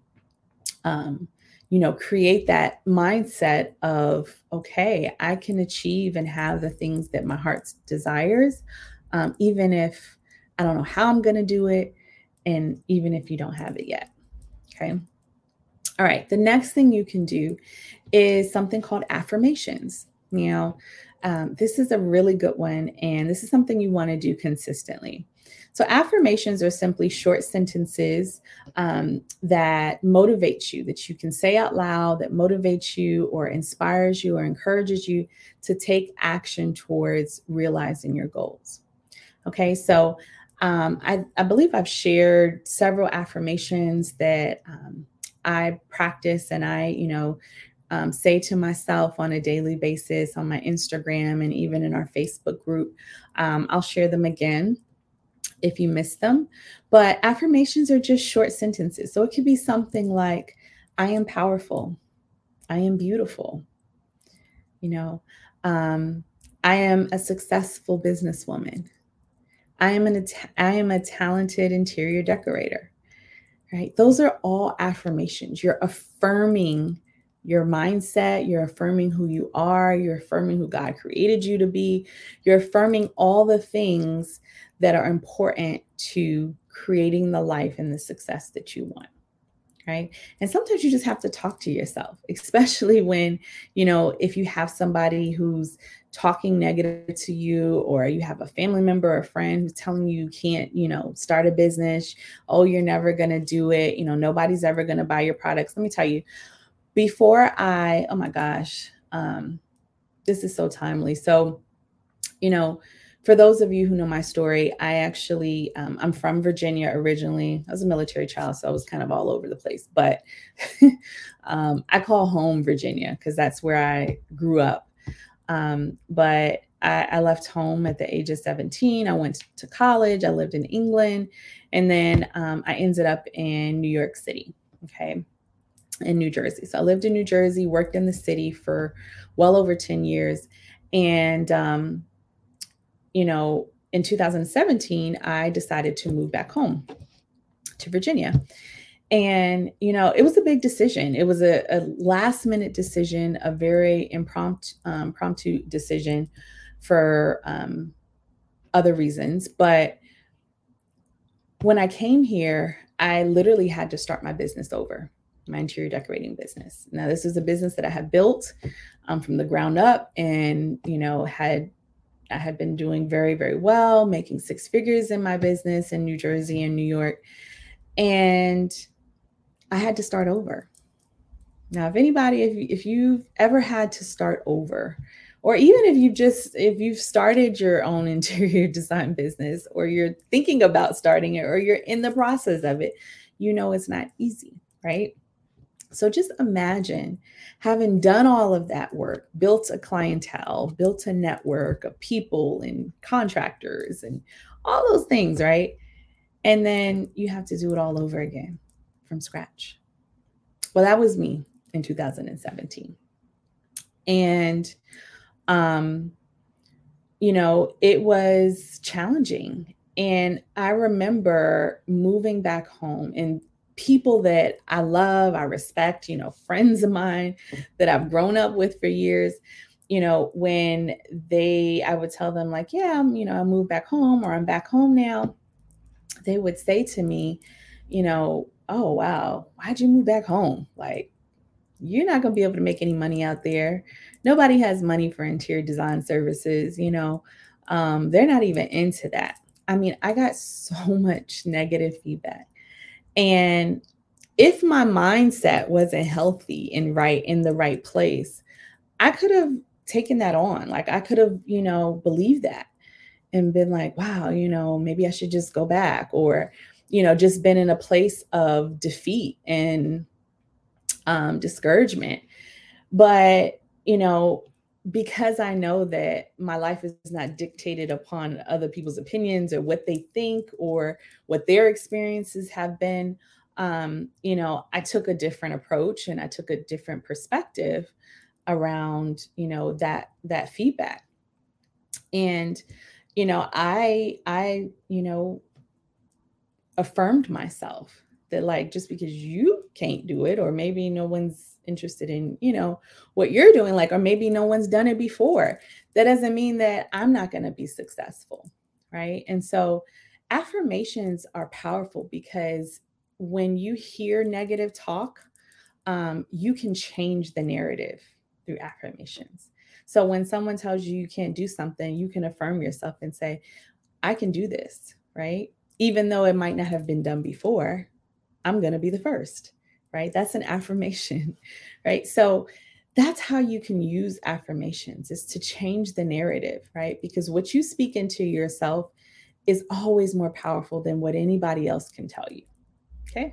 um, you know, create that mindset of, okay, I can achieve and have the things that my heart desires, um, even if I don't know how I'm going to do it, and even if you don't have it yet. Okay. All right. The next thing you can do is something called affirmations. Now, um, this is a really good one, and this is something you want to do consistently. So affirmations are simply short sentences um, that motivate you, that you can say out loud, that motivates you or inspires you or encourages you to take action towards realizing your goals. Okay, so um, I, I believe I've shared several affirmations that um, I practice and I, you know, um, say to myself on a daily basis on my Instagram and even in our Facebook group. Um, I'll share them again if you missed them. But affirmations are just short sentences. So it could be something like, I am powerful. I am beautiful. You know, um, I am a successful businesswoman. I am an I am a talented interior decorator. right? Those are all affirmations. You're affirming your mindset. You're affirming who you are. You're affirming who God created you to be. You're affirming all the things that are important to creating the life and the success that you want. Right. And sometimes you just have to talk to yourself, especially when, you know, if you have somebody who's talking negative to you, or you have a family member or a friend who's telling you you can't, you know, start a business. Oh, you're never going to do it. You know, nobody's ever going to buy your products. Let me tell you, before I, oh my gosh, um, this is so timely. So, you know, for those of you who know my story, I actually, um, I'm from Virginia originally. I was a military child, so I was kind of all over the place. But um, I call home Virginia because that's where I grew up. Um, but I, I left home at the age of seventeen. I went to college. I lived in England. And then um, I ended up in New York City, okay, in New Jersey. So I lived in New Jersey, worked in the city for well over ten years. And, um, you know, in two thousand seventeen, I decided to move back home to Virginia. And, you know, it was a big decision. It was a, a last minute decision, a very impromptu, um, impromptu decision for um, other reasons. But when I came here, I literally had to start my business over, my interior decorating business. Now, this is a business that I had built um, from the ground up, and, you know, had I had been doing very, very well, making six figures in my business in New Jersey and New York. And I had to start over. Now, if anybody, if, you, if you've ever had to start over, or even if you just, if you've started your own interior design business, or you're thinking about starting it, or you're in the process of it, you know it's not easy, right? So just imagine having done all of that work, built a clientele, built a network of people and contractors and all those things, right? And then you have to do it all over again from scratch. Well, that was me in two thousand seventeen. And, um, you know, it was challenging. And I remember moving back home, and people that I love, I respect, you know, friends of mine that I've grown up with for years, you know, when they, I would tell them like, yeah, I'm, you know, I moved back home, or I'm back home now. They would say to me, you know, oh, wow, why'd you move back home? Like, you're not going to be able to make any money out there. Nobody has money for interior design services. You know, um, they're not even into that. I mean, I got so much negative feedback. And if my mindset wasn't healthy and right in the right place, I could have taken that on. Like, I could have, you know, believed that and been like, wow, you know, maybe I should just go back, or, you know, just been in a place of defeat and um, discouragement. But, you know, because I know that my life is not dictated upon other people's opinions or what they think or what their experiences have been, um, you know, I took a different approach, and I took a different perspective around, you know, that that feedback. And, you know, I I, you know, affirmed myself that, like, just because you can't do it, or maybe no one's interested in, you know, what you're doing, like, or maybe no one's done it before, that doesn't mean that I'm not going to be successful. Right. And so affirmations are powerful, because when you hear negative talk, um, you can change the narrative through affirmations. So when someone tells you you can't do something, you can affirm yourself and say, I can do this, right? Even though it might not have been done before, I'm going to be the first, right? That's an affirmation, right? So that's how you can use affirmations, is to change the narrative, right? Because what you speak into yourself is always more powerful than what anybody else can tell you. Okay.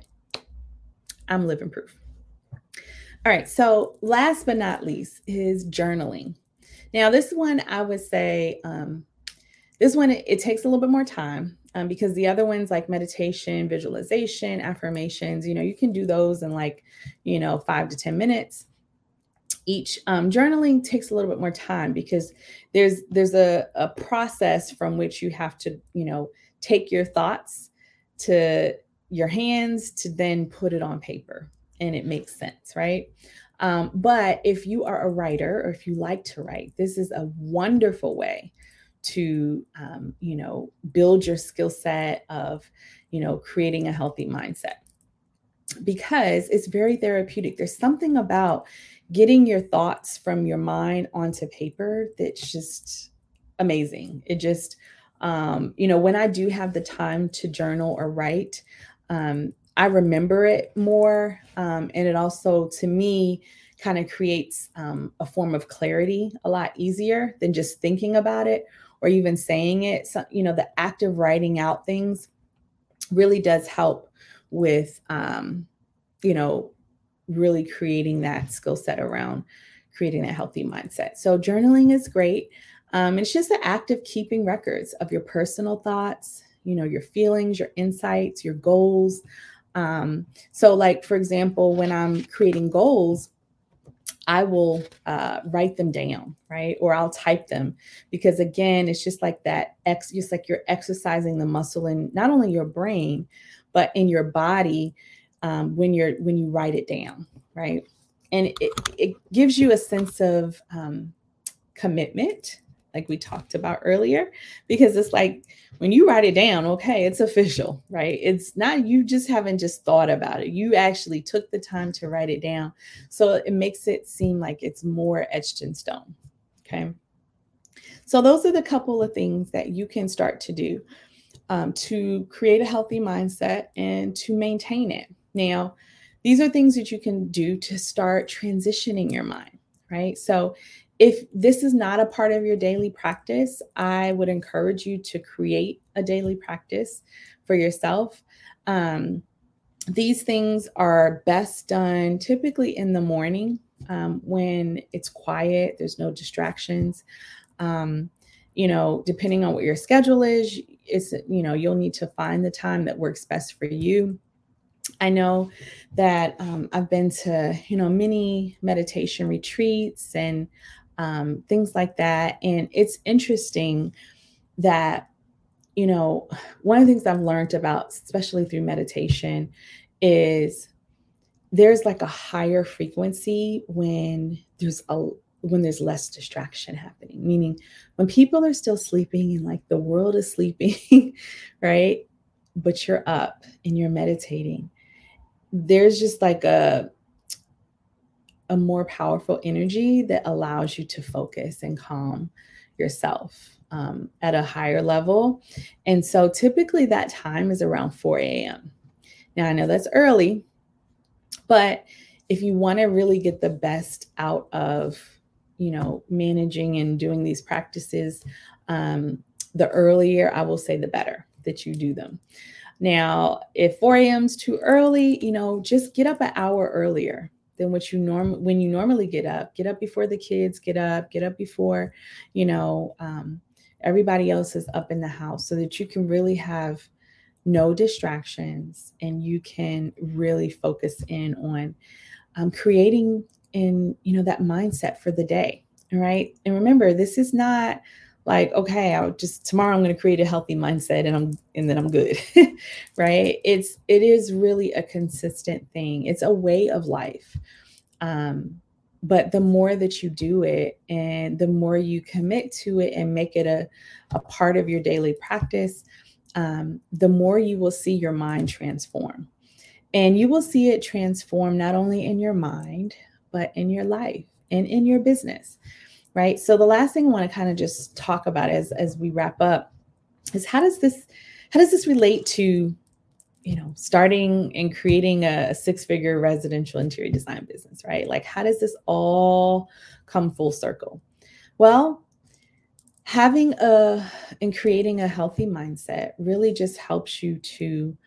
I'm living proof. All right. So last but not least is journaling. Now, this one, I would say, um, this one, it, it takes a little bit more time, um, because the other ones, like meditation, visualization, affirmations, you know, you can do those in like, you know, five to ten minutes each. Um, journaling takes a little bit more time, because there's there's a, a process from which you have to, you know, take your thoughts to your hands to then put it on paper, and it makes sense, right? Um, but if you are a writer, or if you like to write, this is a wonderful way to, um, you know, build your skill set of, you know, creating a healthy mindset, because it's very therapeutic. There's something about getting your thoughts from your mind onto paper that's just amazing. It just, um, you know, when I do have the time to journal or write, um, I remember it more. Um, and it also, to me, kind of creates um, a form of clarity a lot easier than just thinking about it or even saying it. So, you know, the act of writing out things really does help with, um, you know, really creating that skill set around creating that healthy mindset. So journaling is great. Um, it's just the act of keeping records of your personal thoughts, you know, your feelings, your insights, your goals. Um, so like, for example, when I'm creating goals, I will uh, write them down, right? Or I'll type them, because again, it's just like that ex, just like you're exercising the muscle in not only your brain, but in your body, um, when you're when you write it down, right? And it, it gives you a sense of um, commitment, like we talked about earlier, because it's like when you write it down, okay, it's official, right? It's not, you just haven't just thought about it. You actually took the time to write it down. So it makes it seem like it's more etched in stone. Okay. So those are the couple of things that you can start to do um, to create a healthy mindset and to maintain it. Now, these are things that you can do to start transitioning your mind, right? So if this is not a part of your daily practice, I would encourage you to create a daily practice for yourself. Um, these things are best done typically in the morning, um, when it's quiet, there's no distractions. Um, you know, depending on what your schedule is, it's, you know, you'll need to find the time that works best for you. I know that um, I've been to, you know, many meditation retreats and um, things like that. And it's interesting that, you know, one of the things I've learned about, especially through meditation, is there's like a higher frequency when there's a when there's less distraction happening, meaning when people are still sleeping and like the world is sleeping, right? But you're up and you're meditating. There's just like a a more powerful energy that allows you to focus and calm yourself um, at a higher level. And so typically that time is around four a.m. Now I know that's early, but if you want to really get the best out of, you know, managing and doing these practices, um, the earlier, I will say, the better that you do them. Now, if four a.m. is too early, you know, just get up an hour earlier than what you norm when you normally get up. Get up before the kids get up. Get up before, you know, um, everybody else is up in the house, so that you can really have no distractions and you can really focus in on um, creating in, you know, that mindset for the day. All right. And remember, this is not like, okay, I'll just tomorrow I'm going to create a healthy mindset and I'm and then I'm good. Right. It's it is really a consistent thing. It's a way of life. Um, but the more that you do it and the more you commit to it and make it a, a part of your daily practice, um, the more you will see your mind transform. And you will see it transform not only in your mind, but in your life and in your business, right? So the last thing I want to kind of just talk about as, as we wrap up is how does this, how does this relate to, you know, starting and creating a, a six-figure residential interior design business, right? Like, how does this all come full circle? Well, having a and creating a healthy mindset really just helps you to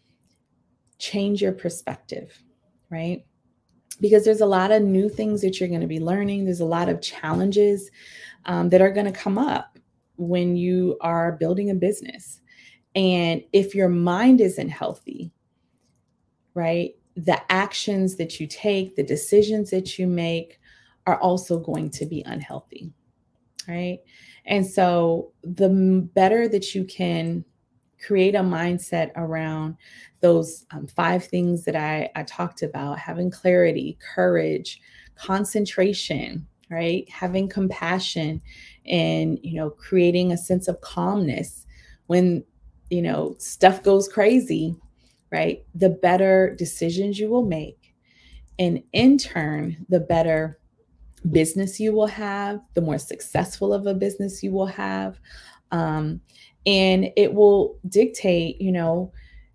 change your perspective, right? Because there's a lot of new things that you're going to be learning. There's a lot of challenges um, that are going to come up when you are building a business. And if your mind isn't healthy, right, the actions that you take, the decisions that you make are also going to be unhealthy, right? And so the better that you can create a mindset around those um, five things that I, I talked about: having clarity, courage, concentration, right? Having compassion, and, you know, creating a sense of calmness when, you know, stuff goes crazy, right? The better decisions you will make. And in turn, the better business you will have, the more successful of a business you will have. Um, and it will dictate, you know,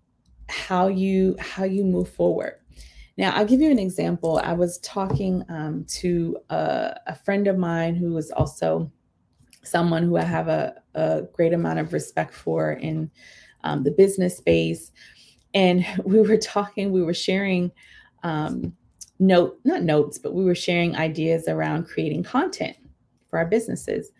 how you how you move forward. Now, I'll give you an example. I was talking um, to a, a friend of mine who is also someone who I have a, a great amount of respect for in um, the business space. And we were talking, we were sharing um, note, not notes, but we were sharing ideas around creating content for our businesses.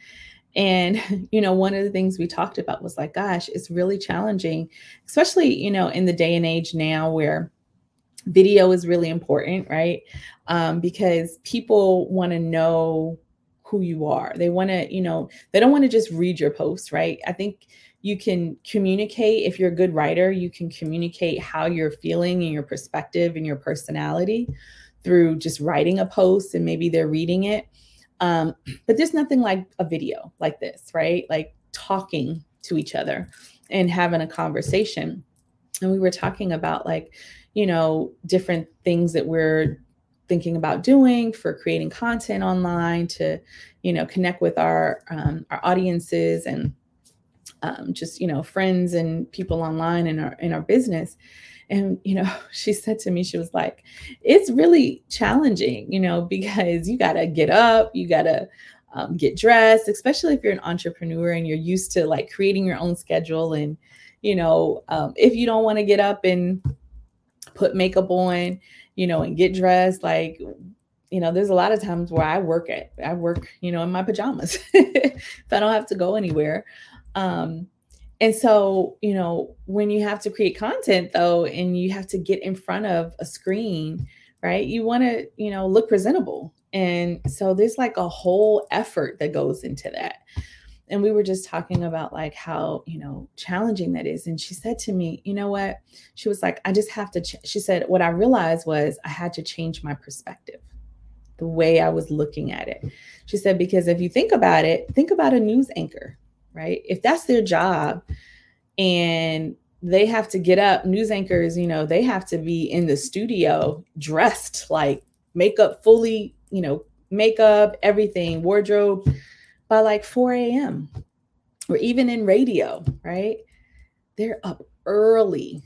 And, you know, one of the things we talked about was like, gosh, it's really challenging, especially, you know, in the day and age now where video is really important, right? Um, because people want to know who you are. They want to, you know, they don't want to just read your post, right? I think you can communicate. If you're a good writer, you can communicate how you're feeling and your perspective and your personality through just writing a post, and maybe they're reading it. Um, but there's nothing like a video like this, right? Like talking to each other and having a conversation. And we were talking about, like, you know, different things that we're thinking about doing for creating content online to, you know, connect with our um, our audiences and um, just, you know, friends and people online in our in our business. And, you know, she said to me, she was like, it's really challenging, you know, because you got to get up, you got to um, get dressed, especially if you're an entrepreneur and you're used to like creating your own schedule. And, you know, um, if you don't want to get up and put makeup on, you know, and get dressed, like, you know, there's a lot of times where I work at, I work, you know, in my pajamas if I don't have to go anywhere. Um, And so, you know, when you have to create content though, and you have to get in front of a screen, right? You want to, you know, look presentable. And so there's like a whole effort that goes into that. And we were just talking about like how, you know, challenging that is. And she said to me, you know what? She was like, I just have to, ch-. She said, what I realized was I had to change my perspective, the way I was looking at it. She said, because if you think about it, think about a news anchor, right? If that's their job and they have to get up, news anchors, you know, they have to be in the studio dressed, like makeup fully, you know, makeup, everything, wardrobe by like four a.m. or even in radio, right? They're up early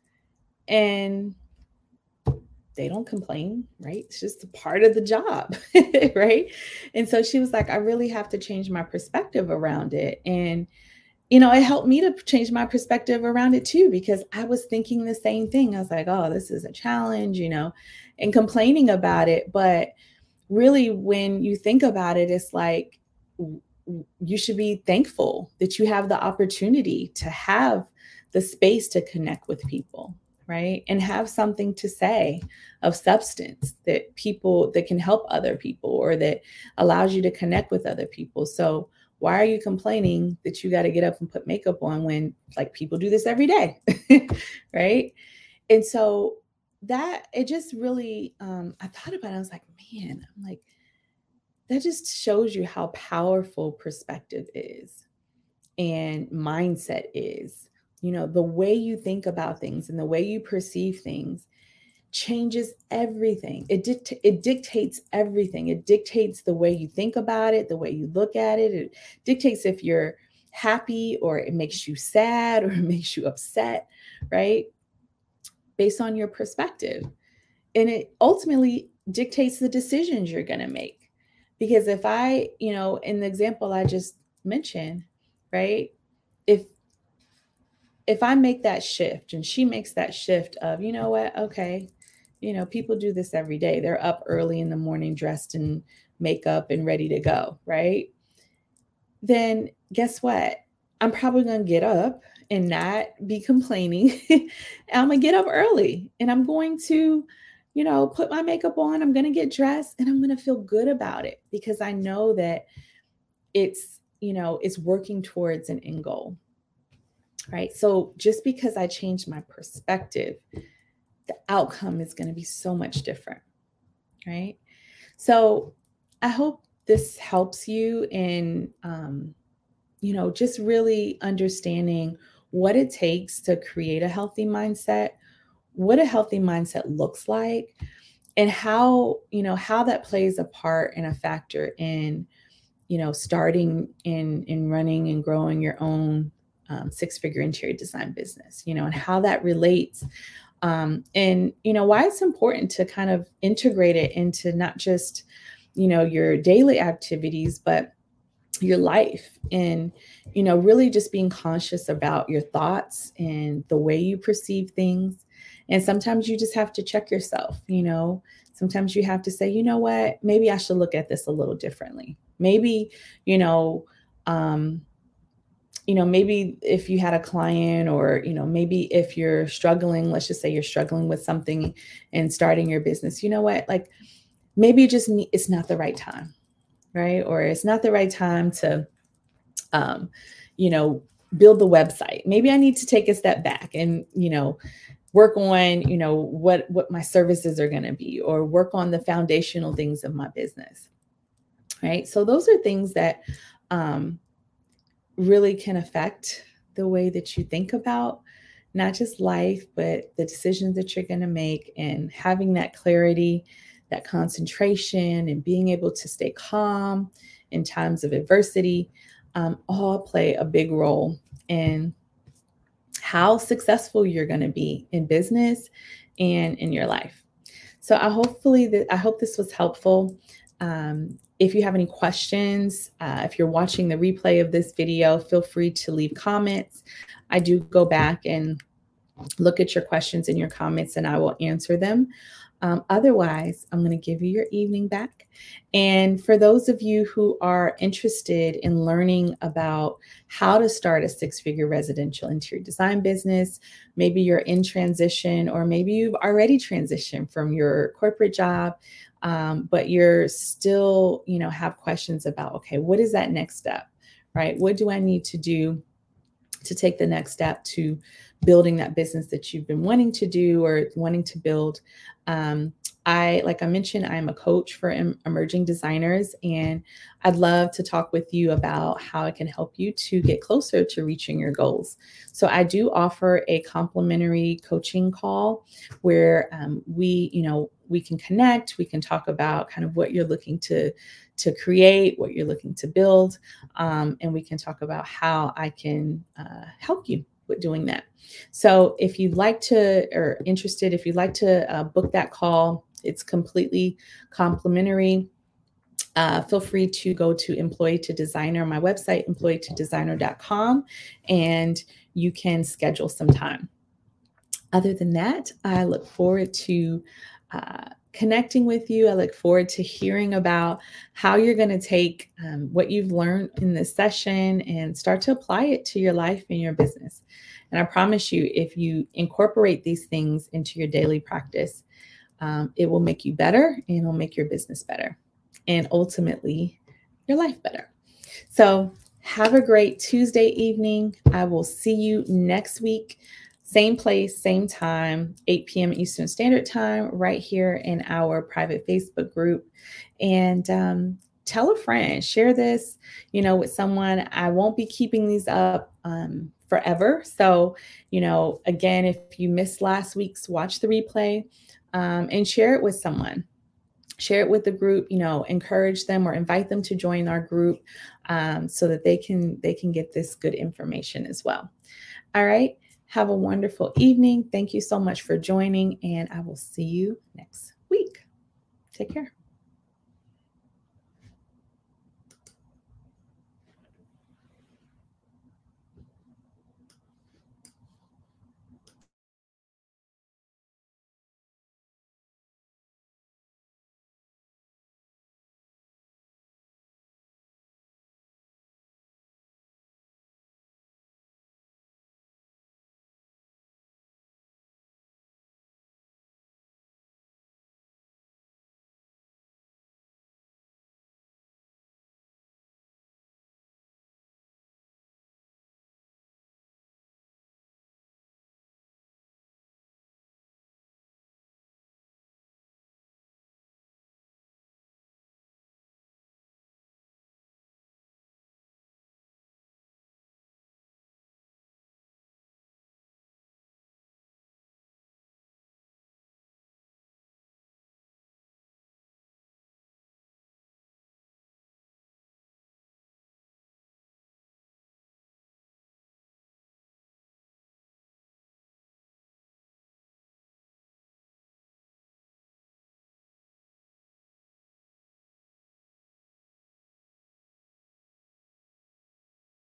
and they don't complain, right? It's just a part of the job, right? And so she was like, I really have to change my perspective around it. And, you know, it helped me to change my perspective around it too, because I was thinking the same thing. I was like, oh, this is a challenge, you know, and complaining about it. But really, when you think about it, it's like, you should be thankful that you have the opportunity to have the space to connect with people, right? And have something to say of substance that people that can help other people or that allows you to connect with other people. So why are you complaining that you got to get up and put makeup on when like people do this every day? Right. And so that it just really, um, I thought about it. I was like, man, I'm like, that just shows you how powerful perspective is and mindset is. You know, the way you think about things and the way you perceive things changes everything. It dict- it dictates everything. It dictates the way you think about it, the way you look at it. It dictates if you're happy or it makes you sad or it makes you upset, right? Based on your perspective. And it ultimately dictates the decisions you're going to make. Because if I, you know, in the example I just mentioned, right? If if I make that shift and she makes that shift of, you know what, okay, you know, people do this every day. They're up early in the morning, dressed in makeup and ready to go, right? Then guess what? I'm probably going to get up and not be complaining. I'm going to get up early and I'm going to, you know, put my makeup on. I'm going to get dressed and I'm going to feel good about it because I know that it's, you know, it's working towards an end goal. right? So just because I changed my perspective, the outcome is going to be so much different, right? So I hope this helps you in, um, you know, just really understanding what it takes to create a healthy mindset, what a healthy mindset looks like, and how, you know, how that plays a part and a factor in, you know, starting in in running and growing your own um, six-figure interior design business, you know, and how that relates, um, and you know why it's important to kind of integrate it into not just, you know, your daily activities, but your life, and you know really just being conscious about your thoughts and the way you perceive things. And sometimes you just have to check yourself, you know, sometimes you have to say, you know what, maybe I should look at this a little differently. Maybe, you know, um, you know, maybe if you had a client, or, you know, maybe if you're struggling, let's just say you're struggling with something and starting your business, you know what, like maybe you just need, it's not the right time, right? Or it's not the right time to, um, you know, build the website. Maybe I need to take a step back and, you know, work on, you know, what, what my services are going to be, or work on the foundational things of my business, right? So those are things that, um, really can affect the way that you think about not just life, but the decisions that you're going to make, and having that clarity, that concentration, and being able to stay calm in times of adversity, um, all play a big role in how successful you're going to be in business and in your life. So I hopefully that I hope this was helpful. Um, if you have any questions, uh, if you're watching the replay of this video, feel free to leave comments. I do go back and look at your questions and your comments, and I will answer them. Um, otherwise, I'm going to give you your evening back. And for those of you who are interested in learning about how to start a six-figure residential interior design business, maybe you're in transition, or maybe you've already transitioned from your corporate job, um, but you're still, you know, have questions about, okay, what is that next step, right? What do I need to do to take the next step to building that business that you've been wanting to do or wanting to build? Um, I, like I mentioned, I'm a coach for em- emerging designers, and I'd love to talk with you about how I can help you to get closer to reaching your goals. So I do offer a complimentary coaching call where um, we, you know, we can connect, we can talk about kind of what you're looking to, to create, what you're looking to build, um, and we can talk about how I can uh, help you with doing that. So if you'd like to, or interested, if you'd like to uh, book that call, it's completely complimentary. Uh, feel free to go to Employee to Designer, my website, employee to designer dot com, and you can schedule some time. Other than that, I look forward to uh, connecting with you. I look forward to hearing about how you're going to take um, what you've learned in this session and start to apply it to your life and your business. And I promise you, if you incorporate these things into your daily practice, um, it will make you better, and it'll make your business better, and ultimately your life better. So have a great Tuesday evening. I will see you next week. Same place, same time, eight p.m. Eastern Standard Time, right here in our private Facebook group. And um, tell a friend, share this, you know, with someone. I won't be keeping these up um, forever. So, you know, again, if you missed last week's, watch the replay um, and share it with someone. Share it with the group, you know, encourage them or invite them to join our group um, so that they can they can get this good information as well. All right. Have a wonderful evening. Thank you so much for joining, and I will see you next week. Take care.